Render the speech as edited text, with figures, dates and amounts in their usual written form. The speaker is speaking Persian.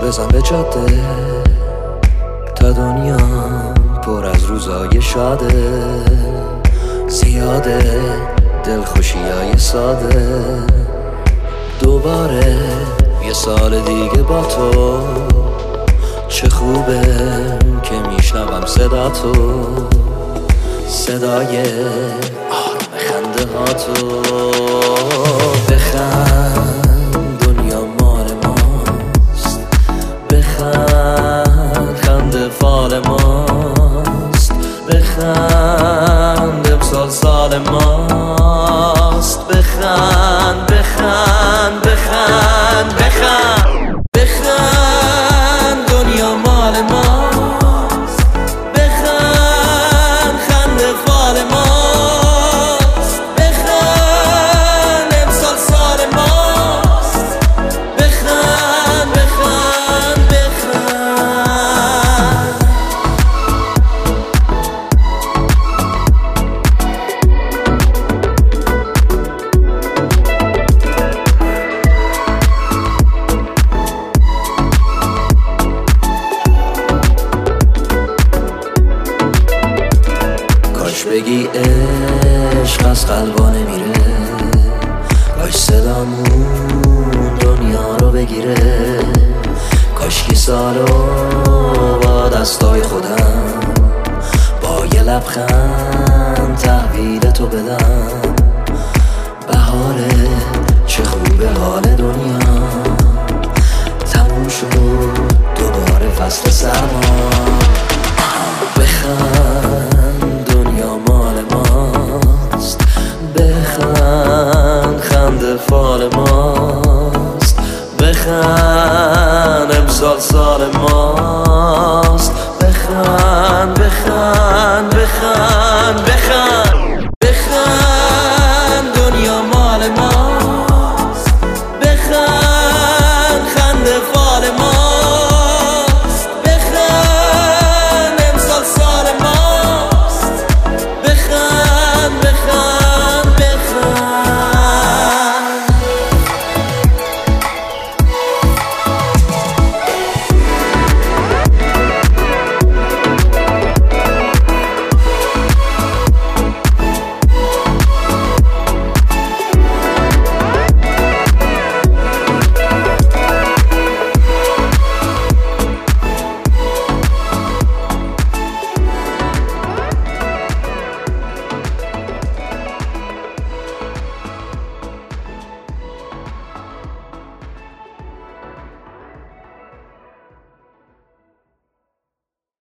بزن به جاده تا دنیا پر از روزای شاده، زیاده دلخوشیای ساده. دوباره یه سال دیگه با تو، چه خوبه که میشنوم صدا تو، صدای آرام خنده ها تو. بخند دنیا مال ماست، بخند خنده فال ماست، بخند امسال سال ماست. بخند بخند بخند بخند بخند دنیا مال ماست، بخند خنده فال ماست، بخند امسال سال ماست. بخند بخند بخند. کاش بگی عشق از قلبا نمیره، کاش صدامون دنیا رو بگیره، کاش که سالو با دستای خودم با یه لبخند تحویل تو بدم. بهاره چه خوبه حال دنیا، تموم شد دوباره فصل سرما.